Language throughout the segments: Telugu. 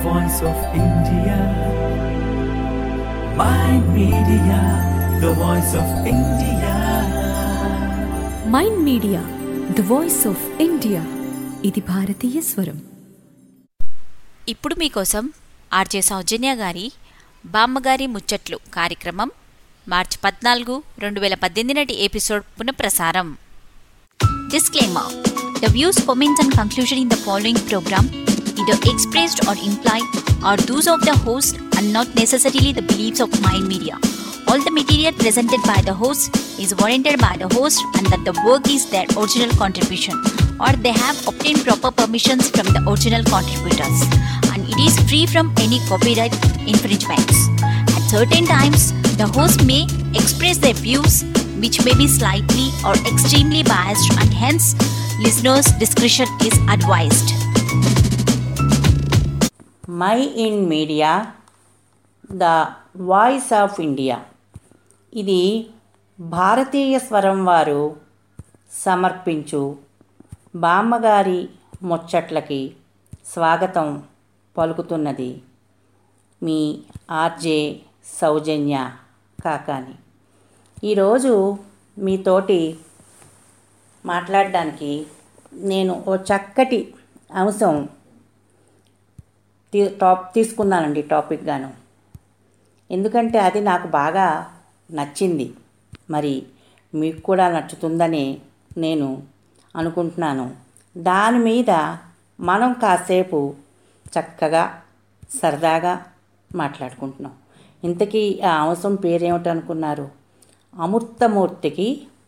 voice of India. Mind Media, the voice of India. Mind Media the voice of India. ఇది భారతీయ స్వరం. ఇప్పుడు మీకోసం ఆర్జే సౌజన్య గారి బామ్మగారి ముచ్చట్లు కార్యక్రమం మార్చి 14, 2018 నాటి ఎపిసోడ్ పునఃప్రసారం. Disclaimer: The views, comments and conclusion in the following program either expressed or implied are those of the host and not necessarily the beliefs of Mind Media. All the material presented by the host is warranted by the host and that the work is their original contribution or they have obtained proper permissions from the original contributors and it is free from any copyright infringements. At certain times, the host may express their views which may be slightly or extremely biased and hence listeners' discretion is advised. Mind Media the voice of India. ఇది భారతీయ స్వరం వారు సమర్పించు బామ్మగారి ముచ్చట్లకి స్వాగతం పలుకుతున్నది మీ ఆర్జే సౌజన్య కాకాని. ఈరోజు మీతోటి మాట్లాడడానికి నేను ఓ చక్కటి అంశం తీసుకున్నానండి టాపిక్ గాను. ఎందుకంటే అది నాకు బాగా నచ్చింది. మరి మీకు కూడా నచ్చుతుందని నేను అనుకుంటున్నాను. దాని మీద మనం కాసేపు చక్కగా సరదాగా మాట్లాడుకుంటున్నాం. ఇంతకీ ఆ అంశం పేరేమిటనుకున్నారు? అమూర్తమూర్తికి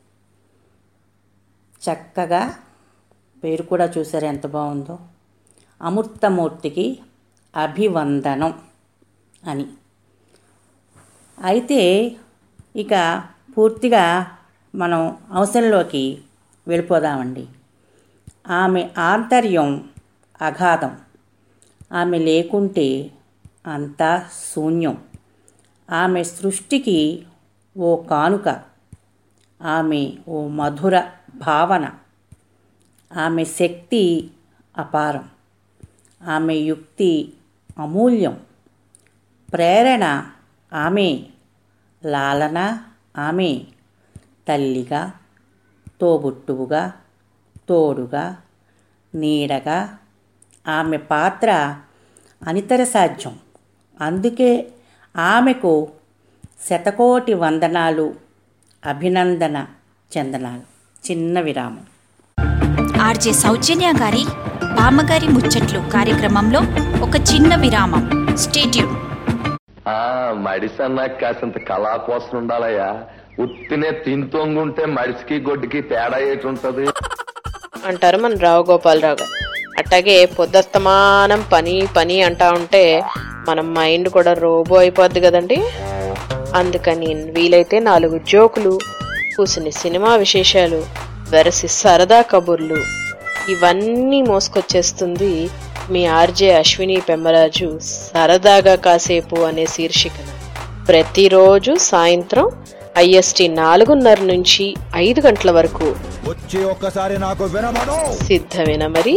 చక్కగా పేరు కూడా చూసారు ఎంత బాగుందో. అమూర్తమూర్తికి అభివందనం అని. అయితే ఇక పూర్తిగా మనం అంశంలోకి వెళ్ళిపోదామండి. ఆమె ఆంతర్యం అగాధం. ఆమె లేకుంటే అంతా శూన్యం. ఆమె సృష్టికి ఓ కానుక. ఆమె ఓ మధుర భావన. ఆమె శక్తి అపారం. ఆమె యుక్తి అమూల్యం. ప్రేరణ ఆమె. లాలన ఆమె. తల్లిగా, తోబుట్టువుగా, తోడుగా, నీడగా ఆమె పాత్ర అనితర సాధ్యం. అందుకే ఆమెకు శతకోటి వందనాలు, అభినందన చందనాలు. చిన్న విరామం. ఆర్జే సౌజన్య గారి బామ్మగారి ముచ్చట్లు కార్యక్రమంలో ఒక చిన్న విరామం. Stay tune. మడిసన్నా కాసింత కళా కోసం ఉండాలయ్యా. ఉత్తినే తింతోంగుంటే మడిసికి గొడ్డుకి తేడా ఏటుంటది అంటారు మన రావు గోపాలరావు గారు. అట్టాగే పొద్దస్తమానం పని పని అంటా ఉంటే మన మైండ్ కూడా రోబో అయిపోద్ది కదండి. అందుకని వీలైతే 4 జోకులు, కూసుని సినిమా విశేషాలు, వెరసి సరదా కబుర్లు ఇవన్నీ మోసుకొచ్చేస్తుంది మీ ఆర్జే అశ్విని పెమ్మరాజు సరదాగా కాసేపు అనే శీర్షికన ప్రతిరోజు సాయంత్రం IST 4:30 నుంచి 5 గంటల వరకు వచ్చి ఒక్కసారి నాకు వినమను. సిద్ధమేనా మరి?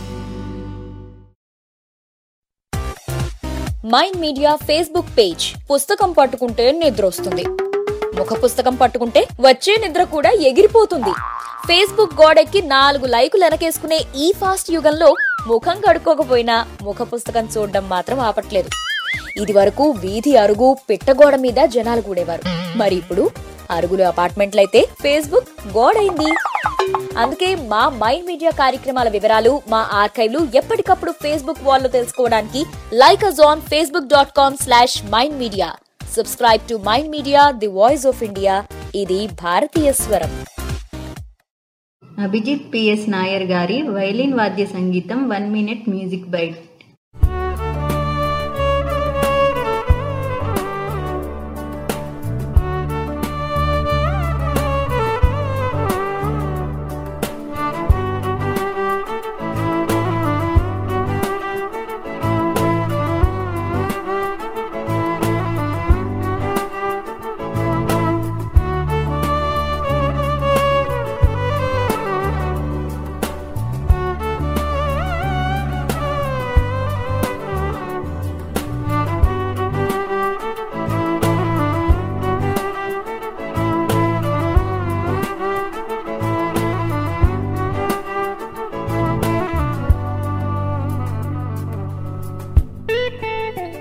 Mind Media Facebook page. పుస్తకం పట్టుకుంటే నిద్ర వస్తుంది, ముఖ పుస్తకం పట్టుకుంటే వచ్చే నిద్ర కూడా ఎగిరిపోతుంది. ఫేస్బుక్ గోడెక్కి 4 లైకులు వెనకేసుకునే ఈ ఫాస్ట్ యుగంలో ముఖం కడుక్కోకపోయినా ముఖ పుస్తకం చూడడం మాత్రం ఆపట్లేదు. ఇది వరకు వీధి అరుగు పిట్టగోడ మీద జనాలు కూడేవారు. మరి ఇప్పుడు అరుగులు అపార్ట్మెంట్లయితే ఫేస్బుక్ గోడైంది. అందుకే మా మైండ్ మీడియా కార్యక్రమాల వివరాలు, మా ఆర్కైవ్లు ఎప్పటికప్పుడు ఫేస్బుక్ వాల్లో తెలుసుకోవడానికి like us on facebook.com/mindmedia. Subscribe to Mind Media, the voice of India. ఇది భారతీయ స్వరం. అభిజిత్ పిఎస్ నాయర్ గారి వైలిన్ వాద్య సంగీతం 1 minute music bite.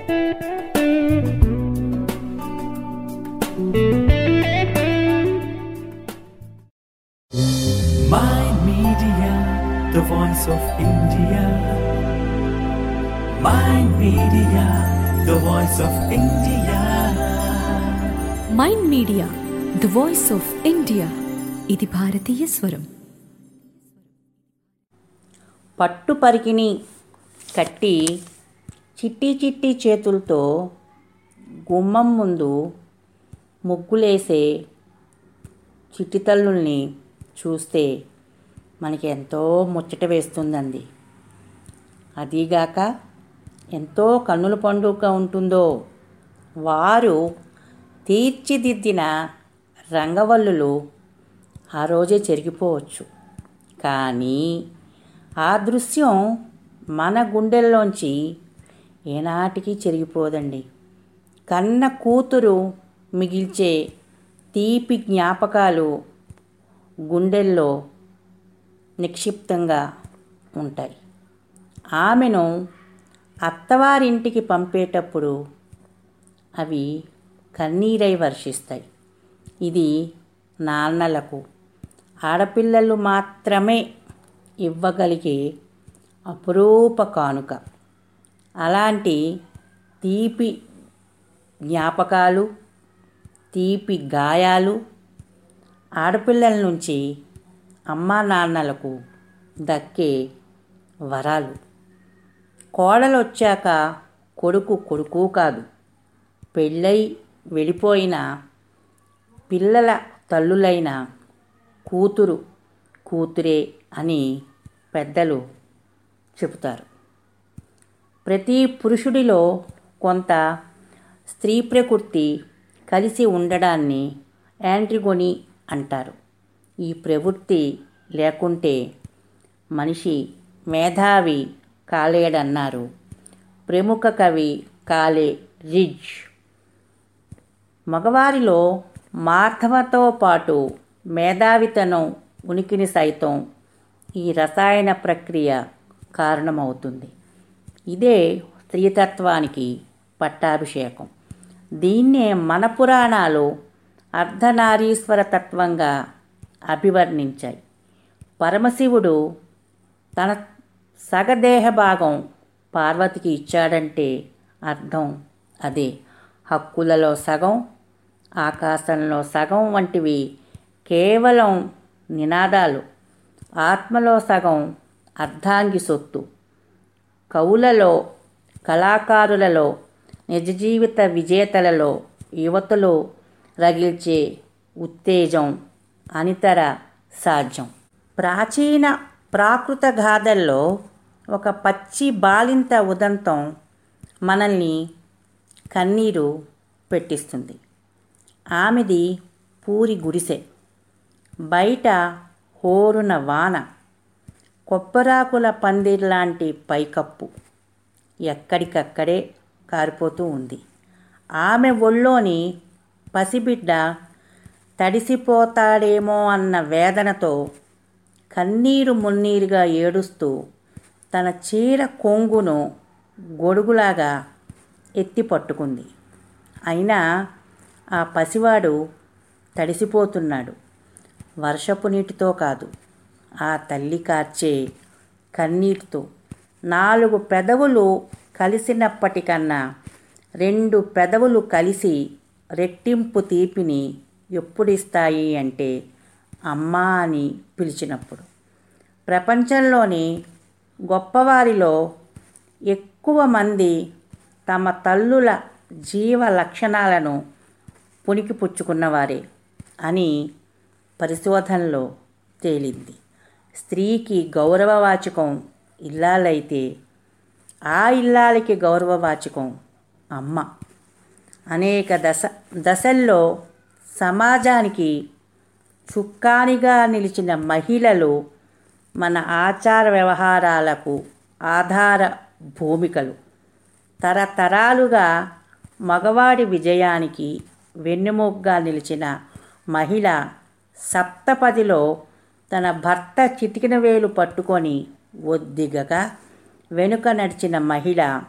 Mind Media, the voice of India. Mind Media, the voice of India. Mind Media the voice of India. ఇది భారతీయ స్వరం. పట్టు పరికిని కట్టి చిట్టి చిట్టి చేతులతో గుమ్మం ముందు ముగ్గులేసే చిట్టి తల్లుల్ని చూస్తే మనకి ఎంతో ముచ్చట వేస్తుందండి. అదీగాక ఎంతో కన్నుల పండుగగా ఉంటుందో. వారు తీర్చిదిద్దిన రంగవల్లులు ఆ రోజే చెరిగిపోవచ్చు, కానీ ఆ దృశ్యం మన గుండెల్లోంచి ఏనాటికి చెరిగిపోదండి. కన్న కూతురు మిగిల్చే తీపి జ్ఞాపకాలు గుండెల్లో నిక్షిప్తంగా ఉంటాయి. ఆమెను అత్తవారింటికి పంపేటప్పుడు అవి కన్నీరై వర్షిస్తాయి. ఇది నాన్నలకు ఆడపిల్లలు మాత్రమే ఇవ్వగలిగే అపురూప కానుక. అలాంటి తీపి జ్ఞాపకాలు, తీపి గాయాలు ఆడపిల్లల నుంచి అమ్మా నాన్నలకు దక్కే వరాలు. కోడలొచ్చాక కొడుకు కొడుకు కాదు, పెళ్ళై వెళ్ళిపోయిన పిల్లల తల్లులైన కూతురు కూతురే అని పెద్దలు చెబుతారు. ప్రతి పురుషుడిలో కొంత స్త్రీ ప్రకృతి కలిసి ఉండడాన్ని యాంట్రిగోనీ అంటారు. ఈ ప్రవృత్తి లేకుంటే మనిషి మేధావి కాలేడన్నారు ప్రముఖ కవి కాలే రిడ్జ్. మగవారిలో మార్ధవతో పాటు మేధావితనం ఉనికిని సైతం ఈ రసాయన ప్రక్రియ కారణమవుతుంది. ఇదే స్త్రీతత్వానికి పట్టాభిషేకం. దీన్నే మన పురాణాలు అర్ధనారీశ్వర తత్వంగా అభివర్ణించాయి. పరమశివుడు తన సగదేహ భాగం పార్వతికి ఇచ్చాడంటే అర్థం అదే. హక్కులలో సగం, ఆకాశంలో సగం వంటివి కేవలం నినాదాలు. ఆత్మలో సగం అర్ధాంగి సొత్తు. కవులలో, కళాకారులలో, నిజ జీవిత విజేతలలో యువతలు రగిల్చే ఉత్తేజం అనితర సాధ్యం. ప్రాచీన ప్రాకృత గాథల్లో ఒక పచ్చి బాలింత ఉదంతం మనల్ని కన్నీరు పెట్టిస్తుంది. ఆమెది పూరి గుడిసె. బయట హోరున వాన, కొబ్బరాకుల పందిర్లాంటి పైకప్పు ఎక్కడికక్కడే కారిపోతూ ఉంది. ఆమె ఒళ్ళోని పసిబిడ్డ తడిసిపోతాడేమో అన్న వేదనతో కన్నీరు మున్నీరుగా ఏడుస్తూ తన చీర కొంగును గొడుగులాగా ఎత్తి పట్టుకుంది. అయినా ఆ పసివాడు తడిసిపోతున్నాడు. వర్షపు నీటితో కాదు, ఆ తల్లి కార్చే కన్నీటితో. 4 పెదవులు కలిసినప్పటికన్నా 2 పెదవులు కలిసి రెట్టింపు తీపిని ఎప్పుడిస్తాయి అంటే అమ్మా అని పిలిచినప్పుడు. ప్రపంచంలోని గొప్పవారిలో ఎక్కువ మంది తమ తల్లుల జీవ లక్షణాలను పుణికిపుచ్చుకున్నవారే అని పరిశోధనలో తేలింది. స్త్రీకి గౌరవవాచకం ఇల్లాలైతే ఆ ఇల్లాలకి గౌరవవాచకం అమ్మ. అనేక దశల్లో సమాజానికి చుక్కానిగా నిలిచిన మహిళలు మన ఆచార వ్యవహారాలకు ఆధార భూమికలు. తరతరాలుగా మగవాడి విజయానికి వెన్నెముగ్గా నిలిచిన మహిళ సప్తపదిలో తన భర్త చిటికిన వేలు పట్టుకొని ఒద్దిగగా వెనుక నడిచిన మహిళ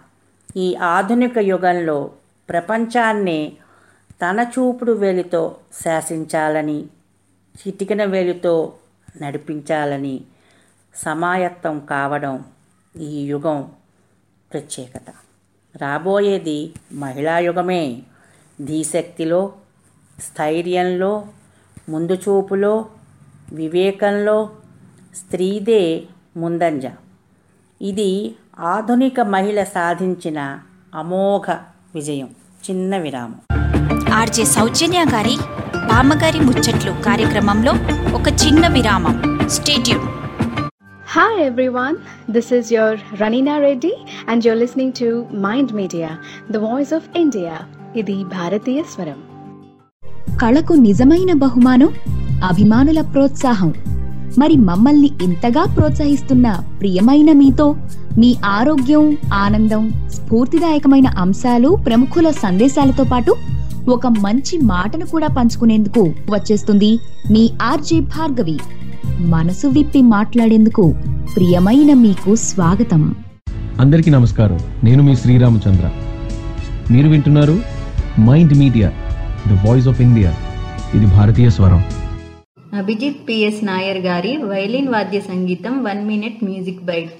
ఈ ఆధునిక యుగంలో ప్రపంచాన్ని తన చూపుడు వేలితో శాసించాలని, చిటికెన వేలితో నడిపించాలని సమాయత్తం కావడం ఈ యుగం ప్రత్యేకత. రాబోయేది మహిళా యుగమే. ధీశక్తిలో, స్థైర్యంలో, ముందు చూపులో, వివేకంలో స్త్రీదే ముందంజ. ఇది ఆధునిక మహిళ సాధించిన అమోఘ విజయం. చిన్న విరామం. ఆర్జే సౌజన్య గారి బామ్మగారి ముచ్చట్లు కార్యక్రమంలో ఒక చిన్న విరామం. Stay tune. Hi everyone, this is your Ranina Reddy and you're listening to Mind Media, the voice of India. ఇది భారతీయ స్వరం. కళకు నిజమైన బహుమానం అభిమానుల ప్రోత్సాహం. మరి మమ్మల్ని ఇంతగా ప్రోత్సహిస్తున్న ప్రియమైన మీతో మీ ఆరోగ్యం, ఆనందం, స్ఫూర్తిదాయకమైన అంశాలు, ప్రముఖుల సందేశాలతో పాటు ఒక మంచి మాటను కూడా పంచుకునేందుకు వచ్చేస్తుంది మీ ఆర్జే భార్గవి. మనసు విప్పి మాట్లాడేందుకు ప్రియమైన మీకు స్వాగతం. అందరికీ నమస్కారం. నేను మీ శ్రీరామచంద్ర. మీరు వింటున్నారు Mind Media, the voice of India. ఇది భారతీయ స్వరం. అభిజిత్ పిఎస్ నాయర్ గారి వైలిన్ వాద్య సంగీతం 1 minute music bite.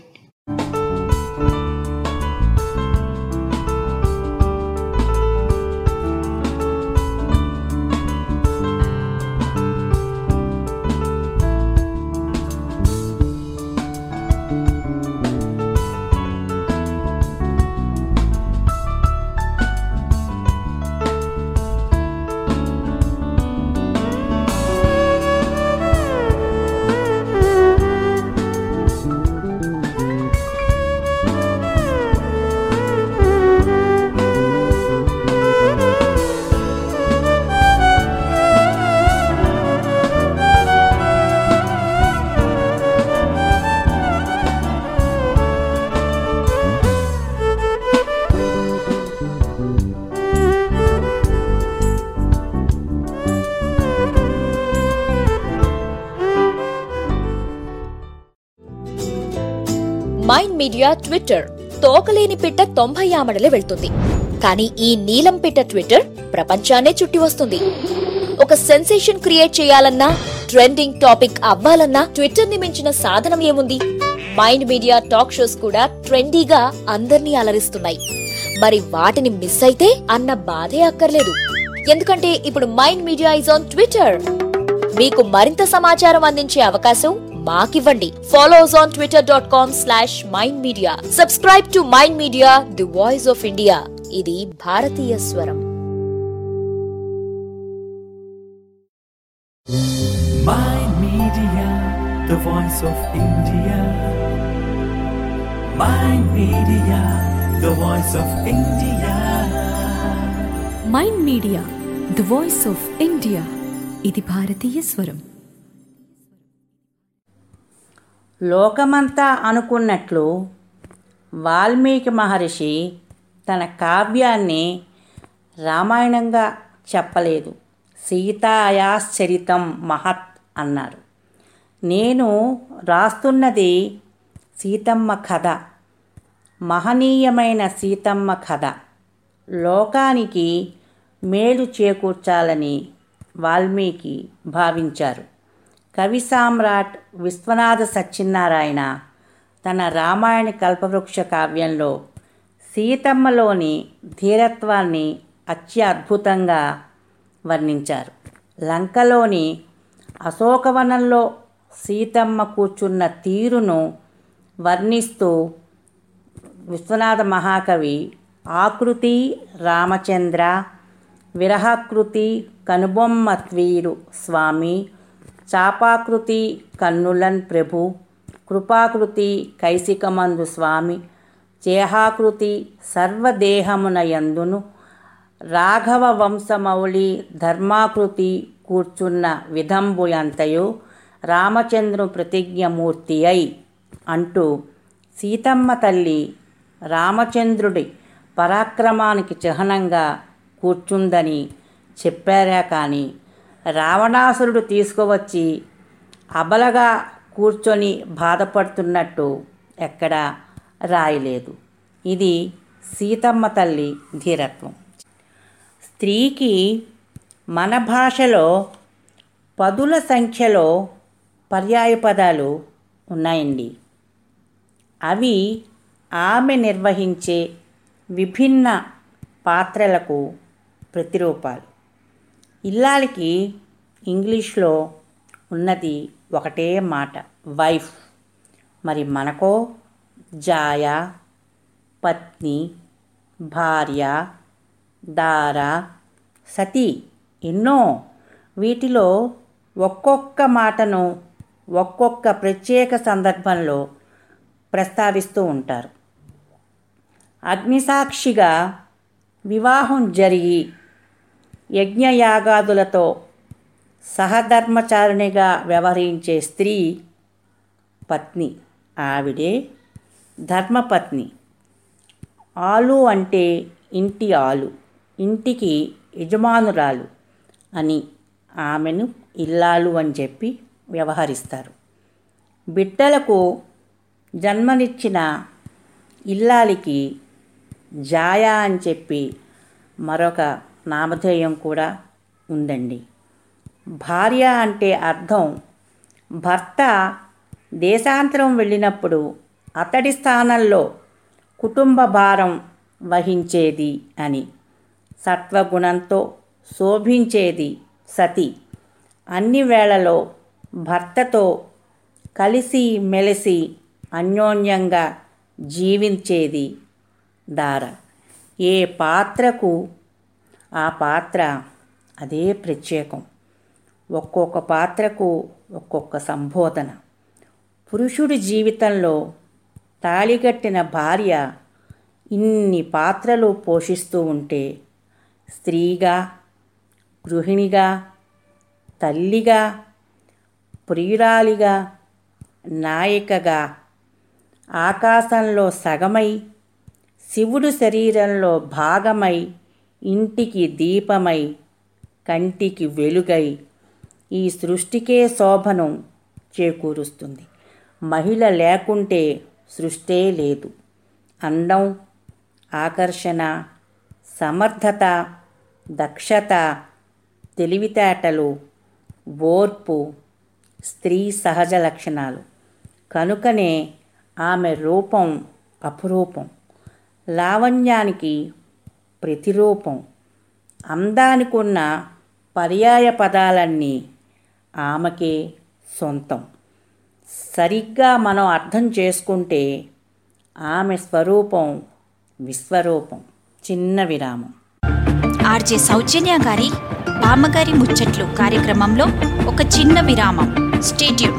Mind Media Twitter. తోకలేని పిట్ట 90 ఆమడలే వెళ్తుంది, కానీ ఈ నీలం పిట్ట ట్విట్టర్ ప్రపంచాన్నే చుట్టి వస్తుంది. ఒక సెన్సేషన్ క్రియేట్ చేయాలన్నా, ట్రెండింగ్ టాపిక్ అవ్వాలన్నా ట్విట్టర్ ని మించిన సాధనం ఏముంది? మైండ్ మీడియా టాక్ షోస్ కూడా ట్రెండీగా అందర్నీ అలరిస్తున్నాయి. మరి వాటిని మిస్ అయితే అన్న బాధే అక్కర్లేదు. ఎందుకంటే ఇప్పుడు Mind Media is on Twitter. మీకు మరింత సమాచారం అందించే అవకాశం మాకివ్వండి. Follow us on twitter.com/mindmedia. Subscribe to Mind Media, the voice of India. ఇది భారతీయ స్వరం. Mind Media, the voice of India. Mind Media, the voice of India. Mind Media, the voice of India. ఇది భారతీయ స్వరం. లోకమంతా అనుకున్నట్లు వాల్మీకి మహర్షి తన కావ్యాన్ని రామాయణంగా చెప్పలేదు. సీతాయాశ్చరితం మహత్ అన్నారు. నేను రాస్తున్నది సీతమ్మ కథ, మహనీయమైన సీతమ్మ కథ. లోకానికి మేలు చేకూర్చాలని వాల్మీకి భావించారు. కవి సామ్రాట్ విశ్వనాథ సత్యనారాయణ తన రామాయణ కల్పవృక్ష కావ్యంలో సీతమ్మలోని ధీరత్వాన్ని అత్యద్భుతంగా వర్ణించారు. లంకలోని అశోకవనంలో సీతమ్మ కూర్చున్న తీరును వర్ణిస్తూ విశ్వనాథ మహాకవి ఆకృతి రామచంద్ర, విరహాకృతి కనుబొమ్మ త్వీరు స్వామి, చాపాకృతి కన్నులన్ ప్రభు, కృపాకృతి కైసికమందు స్వామి, చేహాకృతి సర్వదేహమున యందును, రాఘవ వంశమౌళి ధర్మాకృతి కూర్చున్న విధంబు అంతయు రామచంద్రు ప్రతిజ్ఞమూర్తి అయి అంటూ సీతమ్మ తల్లి రామచంద్రుడి పరాక్రమానికి చిహ్నంగా కూర్చుందని చెప్పారా కానీ రావణాసురుడు తీసుకువచ్చి అబలగా కూర్చొని బాధపడుతున్నట్టు ఎక్కడా రాయలేదు. ఇది సీతమ్మ తల్లి ధీరత్వం. స్త్రీకి మన భాషలో పదుల సంఖ్యలో పర్యాయపదాలు ఉన్నాయండి. అవి ఆమె నిర్వహించే విభిన్న పాత్రలకు ప్రతిరూపాలు. ఇల్లాలికి ఇంగ్లీష్లో ఉన్నది ఒకటే మాట, వైఫ్. మరి మనకో జాయ, పత్ని, భార్య, దార, సతి ఎన్నో. వీటిలో ఒక్కొక్క మాటను ఒక్కొక్క ప్రత్యేక సందర్భంలో ప్రస్తావిస్తూ ఉంటారు. అగ్నిసాక్షిగా వివాహం జరిగి యజ్ఞయాగాదులతో సహధర్మచారిణిగా వ్యవహరించే స్త్రీ పత్ని. ఆవిడే ధర్మపత్ని. ఆలు అంటే ఇంటి ఆలు, ఇంటికి యజమానురాలు అని ఆమెను ఇల్లాలు అని చెప్పి వ్యవహరిస్తారు. బిడ్డలకు జన్మనిచ్చిన ఇల్లాలికి జాయా అని చెప్పి మరొక నామధేయం కూడా ఉందండి. భార్య అంటే అర్థం భర్త దేశాంతరం వెళ్ళినప్పుడు అతడి స్థానంలో కుటుంబ భారం వహించేది అని. సత్వగుణంతో శోభించేది సతి. అన్ని వేళలో భర్తతో కలిసి మెలిసి అన్యోన్యంగా జీవించేది దార. ఏ పాత్రకు ఆ పాత్ర అదే ప్రత్యేకం. ఒక్కొక్క పాత్రకు ఒక్కొక్క సంబోధన. పురుషుడి జీవితంలో తాళిగట్టిన భార్య ఇన్ని పాత్రలు పోషిస్తూ ఉంటే, స్త్రీగా, గృహిణిగా, తల్లిగా, ప్రియురాలిగా, నాయికగా, ఆకాశంలో సగమై, శివుడు శరీరంలో భాగమై, ఇంటికి దీపమై, కంటికి వెలుగై ఈ సృష్టికే శోభను చేకూరుస్తుంది. మహిళ లేకుంటే సృష్టే లేదు. అందం, ఆకర్షణ, సమర్థత, దక్షత, తెలివితేటలు, ఓర్పు స్త్రీ సహజ లక్షణాలు. కనుకనే ఆమె రూపం అపురూపం, లావణ్యానికి ప్రతిరూపం. అందానికి ఉన్న పర్యాయ పదాలన్నీ ఆమెకే సొంతం. సరిగ్గా మనం అర్థం చేసుకుంటే ఆమె స్వరూపం విశ్వరూపం. చిన్న విరామం. ఆర్జే సౌజన్య గారి బామ్మగారి ముచ్చట్లు కార్యక్రమంలో ఒక చిన్న విరామం. Stay tune.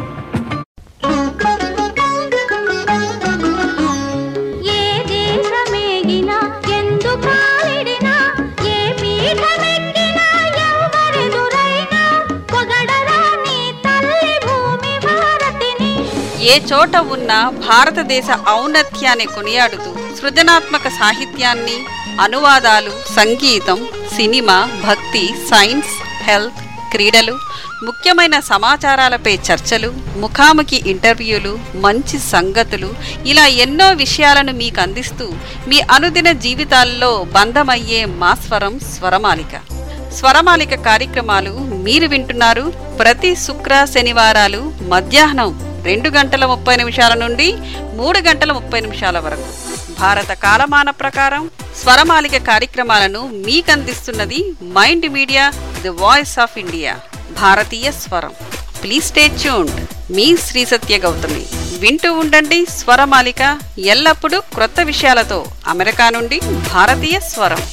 ఏ చోట ఉన్న భారతదేశ ఔన్నత్యాన్ని కొనియాడుతూ సృజనాత్మక సాహిత్యాన్ని, అనువాదాలు, సంగీతం, సినిమా, భక్తి, సైన్స్, హెల్త్, క్రీడలు, ముఖ్యమైన సమాచారాలపై చర్చలు, ముఖాముఖి ఇంటర్వ్యూలు, మంచి సంగతులు, ఇలా ఎన్నో విషయాలను మీకు అందిస్తూ మీ అనుదిన జీవితాల్లో బంధమయ్యే మా స్వరం స్వరమాలిక. స్వరమాలిక కార్యక్రమాలు మీరు వింటున్నారు ప్రతి శుక్ర శనివారాలు మధ్యాహ్నం 2:30 నుండి 3:30 వరకు. భారత కాలమాన ప్రకారం స్వరమాలిక కార్యక్రమాలను మీకందిస్తున్నది Mind Media, the voice of India. భారతీయ స్వరం. Please stay tuned. మీ శ్రీ సత్య గౌతమి. వింటూ ఉండండి స్వరమాలిక, ఎల్లప్పుడూ క్రొత్త విషయాలతో. అమెరికా నుండి భారతీయ స్వరం.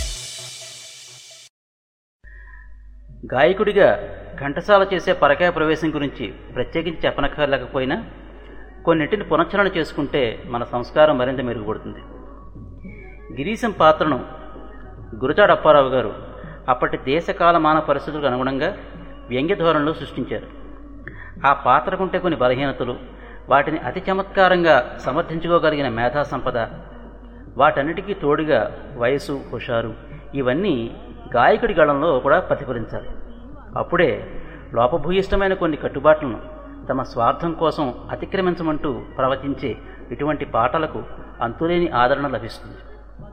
గాయకుడిగా ఘంటసాల చేసే పరకాయ ప్రవేశం గురించి ప్రత్యేకించి చెప్పనక్కర్లేకపోయినా కొన్నింటిని పునశ్చరణ చేసుకుంటే మన సంస్కారం మరింత మెరుగుపడుతుంది. గిరీశం పాత్రను గురజాడ అప్పారావు గారు అప్పటి దేశకాలమాన పరిస్థితులకు అనుగుణంగా వ్యంగ్య ధోరణిలో సృష్టించారు. ఆ పాత్రకుంటే కొన్ని బలహీనతలు, వాటిని అతి చమత్కారంగా సమర్థించుకోగలిగిన మేధా సంపద, వాటన్నిటికీ తోడుగా వయసు, హుషారు, ఇవన్నీ గాయకుడి గళంలో కూడా ప్రతిఫలించాలి. అప్పుడే లోపభూయిష్టమైన కొన్ని కట్టుబాట్లను తమ స్వార్థం కోసం అతిక్రమించమంటూ ప్రవచించే ఇటువంటి పాటలకు అంతులేని ఆదరణ లభిస్తుంది.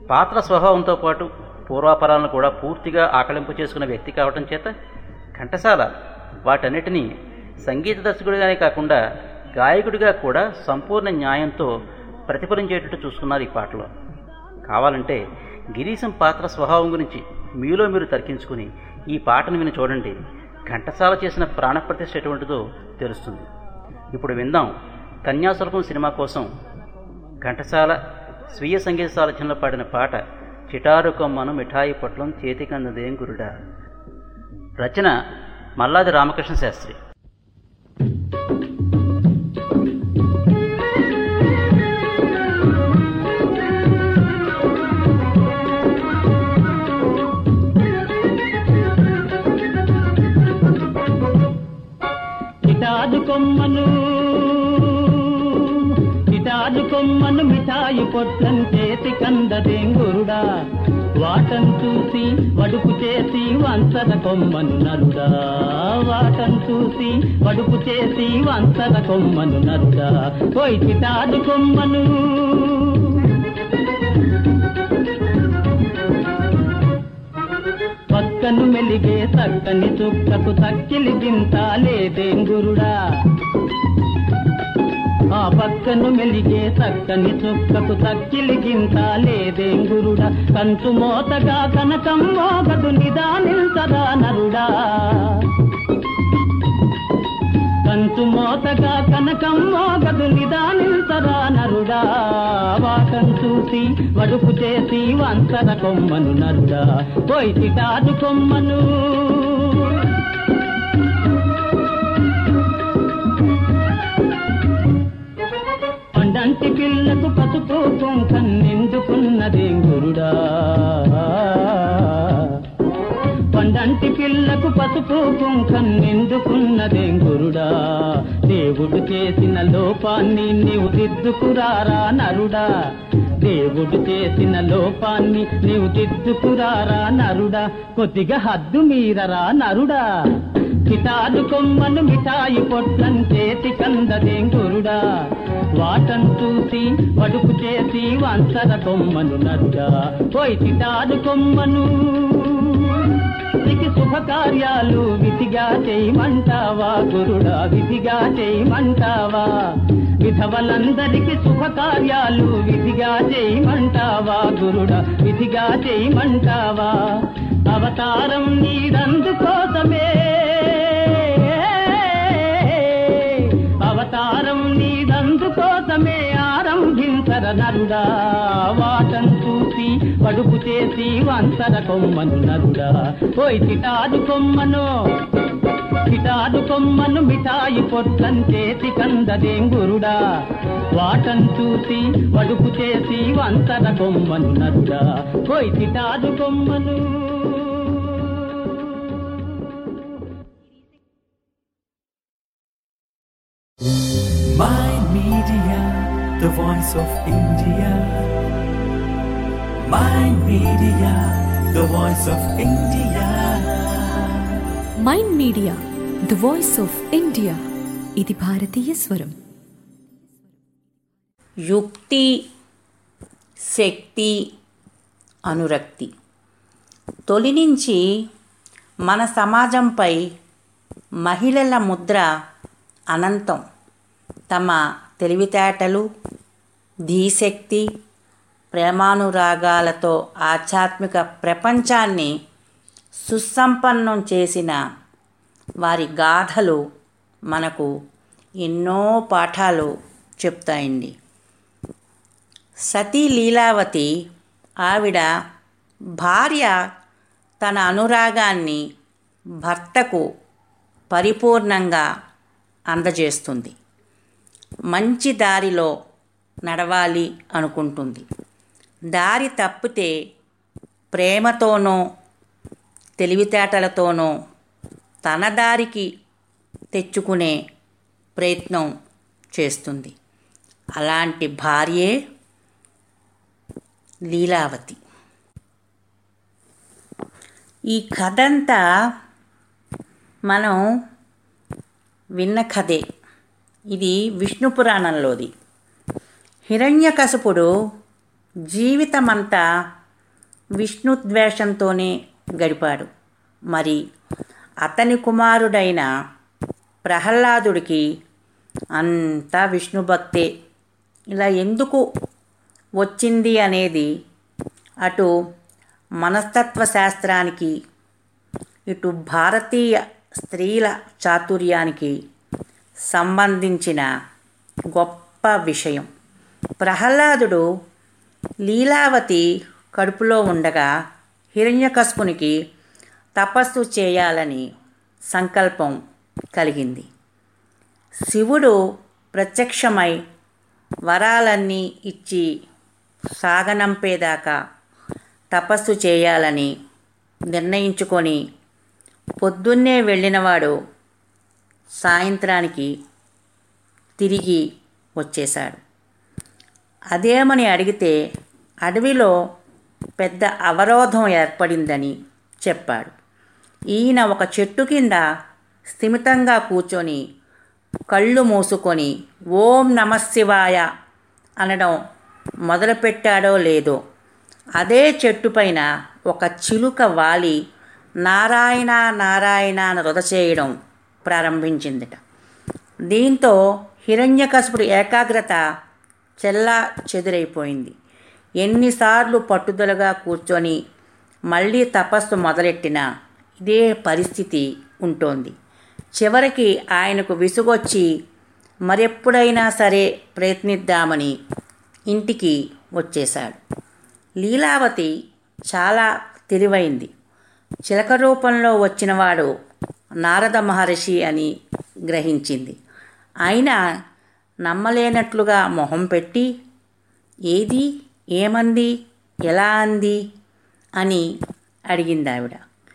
పాత్ర స్వభావంతో పాటు పూర్వాపరాలను కూడా పూర్తిగా ఆకలింపు చేసుకున్న వ్యక్తి కావటం చేత ఘంటసాల వాటన్నిటినీ సంగీత దర్శకుడిగానే కాకుండా గాయకుడిగా కూడా సంపూర్ణ న్యాయంతో ప్రతిఫలించేటట్టు చూసుకున్నారు ఈ పాటలో. కావాలంటే గిరీశం పాత్ర స్వభావం గురించి మీలో మీరు తర్కించుకుని ఈ పాటను విని చూడండి. ఘంటసాల చేసిన ప్రాణప్రతిష్ఠ ఎటువంటిదో తెలుస్తుంది. ఇప్పుడు విందాం కన్యాశుల్కం సినిమా కోసం ఘంటసాల స్వీయ సంగీత సారథ్యంలో పాడిన పాట చిటారు కొమ్మను మిఠాయి పొట్లం చేతికందదేం గురుడా. రచన మల్లాది రామకృష్ణ శాస్త్రి. చిటాదు కొమ్మను మిఠాయి పొట్లం చేతి కందదేంగురుడా, వాటం చూసి వడుపు చేసి వంచద కొమ్మను నరుడా, వాటం చూసి వడుపు చేసి వంచద కొమ్మను నరుడా. ఓయ్ చిటాదు కొమ్మను పక్కను మెలిగే చక్కని చుక్కకు తక్కిలి గింత లేదేంగురుడా, ఆ పక్కను మెలిగే చక్కని చుక్కకు తక్కిలి గింత లేదేంగురుడా. కంచు మోతగా కనకం మోగదు నిదానిల్సదా నరుడా, కంచు మోతగా కనకం మోగదు నిదానిల్సదా నరుడా. వాటం చూసి వడుపు చేసి వంచద కొమ్మను నరుడా. పోయి చిటాదు కొమ్మను పండంటి పిల్లకు పసుపు కుంకం నిండుకున్నదేంగురుడా, పండంటి పిల్లకు పసుపు కుంకం నిండుకున్నదేంగురుడా. దేవుడు చేసిన లోపాన్ని నీవు దిద్దుకురారా నరుడా, దేవుడు చేసిన లోపాన్ని నీవు దిద్దుకురారా నరుడా. కొద్దిగా హద్దు మీరరా నరుడా. చిటాదు కొమ్మను మిఠాయి పొట్లం చేతి కందదేంగురుడా, వాటం చూసి వడుపు చేసి వంచద కొమ్మను నరుడా. పోయి చిటాదు కొమ్మను శుభకార్యాలు విధిగా చేయమంటావా గురుడా, విధిగా చేయమంటావా. విధవలందరికీ శుభకార్యాలు విధిగా చేయమంటావా గురుడా, విధిగా చేయమంటావా. అవతారం నీదందుకోసమే, అవతారం నీదందుకోసమే ఆరంభించర నరుడా. వాటం చూసి వడుపు చేసి వంచర కొమ్మను నరుడా. పోయి చిటాదు కొమ్మను, చిటాదు కొమ్మను మిఠాయి పొట్లం చేతి కందదేంగురుడా, వాటం చూసి వడుపు చేసి వంచర కొమ్మను నరుడా. పోయి చిటాదు కొమ్మను. Mind Media, the voice of India. Mind Media, the voice of India. Mind Media the voice of India. ఇది భారతీయ స్వరం. యుక్తి, శక్తి, అనురక్తి తొలి నుంచి మన సమాజంపై మహిళల ముద్ర అనంతం. తమ తెలివితేటలు, ధీశక్తి, ప్రేమానురాగాలతో ఆధ్యాత్మిక ప్రపంచాన్ని సుసంపన్నం చేసిన వారి గాథలు మనకు ఎన్నో పాఠాలు చెప్తాయండి. సతీ లీలావతి, ఆవిడ భార్య తన అనురాగాన్ని భర్తకు పరిపూర్ణంగా అందజేస్తుంది. మంచి దారిలో నడవాలి అనుకుంటుంది. దారి తప్పితే ప్రేమతోనో తెలివితేటలతోనో తన దారికి తెచ్చుకునే ప్రయత్నం చేస్తుంది. అలాంటి భార్యే లీలావతి. ఈ కథంతా మనం విన్న కథే. ఇది విష్ణు పురాణంలోది. హిరణ్యకశిపుడు జీవితమంతా విష్ణుద్వేషంతోనే గడిపాడు. మరి అతని కుమారుడైన ప్రహ్లాదుడికి అంతా విష్ణుభక్తే. ఇలా ఎందుకు వచ్చింది అనేది అటు మనస్తత్వ శాస్త్రానికి, ఇటు భారతీయ స్త్రీల చాతుర్యానికి సంబంధించిన గొప్ప విషయం. ప్రహ్లాదుడు లీలావతి కడుపులో ఉండగా హిరణ్యకశిపునికి తపస్సు చేయాలని సంకల్పం కలిగింది. శివుడు ప్రత్యక్షమై వరాలన్నీ ఇచ్చి సాగనంపేదాకా తపస్సు చేయాలని నిర్ణయించుకొని పొద్దున్నే వెళ్ళినవాడు సాయంత్రానికి తిరిగి వచ్చేశాడు. అదేమని అడిగితే అడవిలో పెద్ద అవరోధం ఏర్పడిందని చెప్పాడు. ఈయన ఒక చెట్టు కింద స్థిమితంగా కూర్చొని కళ్ళు మూసుకొని ఓం నమఃశివాయ అనడం మొదలుపెట్టాడో లేదో అదే చెట్టుపైన ఒక చిలుక వాలి నారాయణ నారాయణ అని రుద చేయడం ప్రారంభించిందిట. దీంతో హిరణ్యకశిపుడి ఏకాగ్రత చెల్లా చెదురైపోయింది. ఎన్నిసార్లు పట్టుదలగా కూర్చొని మళ్ళీ తపస్సు మొదలెట్టినా ఇదే పరిస్థితి ఉంటోంది. చివరికి ఆయనకు విసుగొచ్చి మరెప్పుడైనా సరే ప్రయత్నిద్దామని ఇంటికి వచ్చేశాడు. లీలావతి చాలా తెలివైంది. చిలక రూపంలో వచ్చినవాడు నారద మహర్షి అని గ్రహించింది. అయినా నమ్మలేనట్లుగా మొహం పెట్టి ఏది, ఏమంది, ఎలా అంది అని అడిగింది ఆవిడ.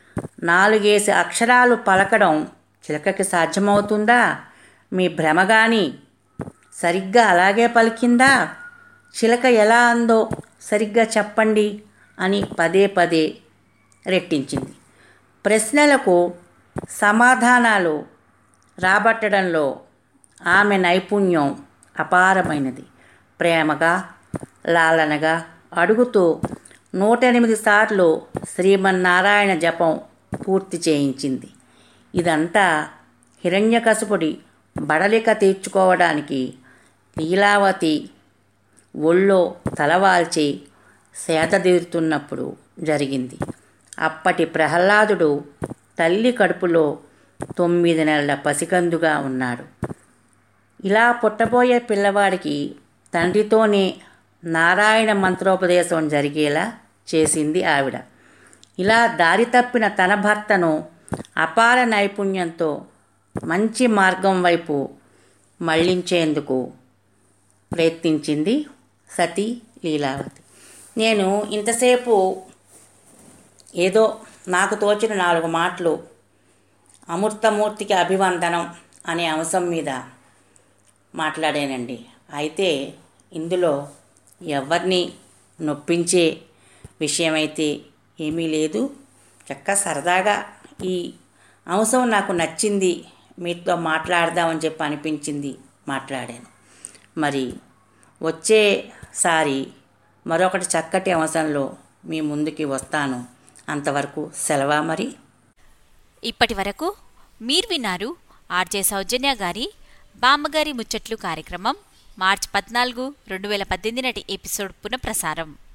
4 అక్షరాలు పలకడం చిలకకి సాధ్యమవుతుందా? మీ భ్రమ గాని సరిగ్గా అలాగే పలికిందా? చిలక ఎలా అందో సరిగ్గా చెప్పండి అని పదే పదే రెట్టించింది. ప్రశ్నలకు సమాధానాలు రాబట్టడంలో ఆమె నైపుణ్యం అపారమైనది. ప్రేమగా, లాలనగా అడుగుతూ 108 సార్లు శ్రీమన్నారాయణ జపం పూర్తి చేయించింది. ఇదంతా హిరణ్యకశిపుడి బడలిక తీర్చుకోవడానికి లీలావతి ఒళ్ళో తలవాల్చి సేదతీరుతున్నప్పుడు జరిగింది. అప్పటి ప్రహ్లాదుడు తల్లి కడుపులో 9 నెలల పసికందుగా ఉన్నాడు. ఇలా పుట్టబోయే పిల్లవాడికి తండ్రితోనే నారాయణ మంత్రోపదేశం జరిగేలా చేసింది ఆవిడ. ఇలా దారి తప్పిన తన భర్తను అపార నైపుణ్యంతో మంచి మార్గం వైపు మళ్లించేందుకు ప్రయత్నించింది సతీ లీలావతి. నేను ఇంతసేపు ఏదో నాకు తోచిన 4 మాటలు అమృతమూర్తికి అభివందనం అనే అంశం మీద మాట్లాడానండి. అయితే ఇందులో ఎవరిని నొప్పించే విషయమైతే ఏమీ లేదు. చక్కగా సరదాగా ఈ అంశం నాకు నచ్చింది, మీతో మాట్లాడదామని చెప్పి అనిపించింది, మాట్లాడాను. మరి వచ్చేసారి మరొకటి చక్కటి అంశంలో మీ ముందుకి వస్తాను. అంతవరకు సెలవా మరి. ఇప్పటి వరకు మీరు విన్నారు ఆర్జే సౌజన్య గారి బామ్మగారి ముచ్చట్లు కార్యక్రమం మార్చి 14, 2018 నాటి ఎపిసోడ్ పునఃప్రసారం.